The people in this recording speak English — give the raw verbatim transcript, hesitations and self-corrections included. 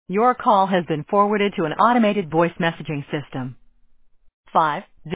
Your call has been forwarded to an automated voice messaging system. Five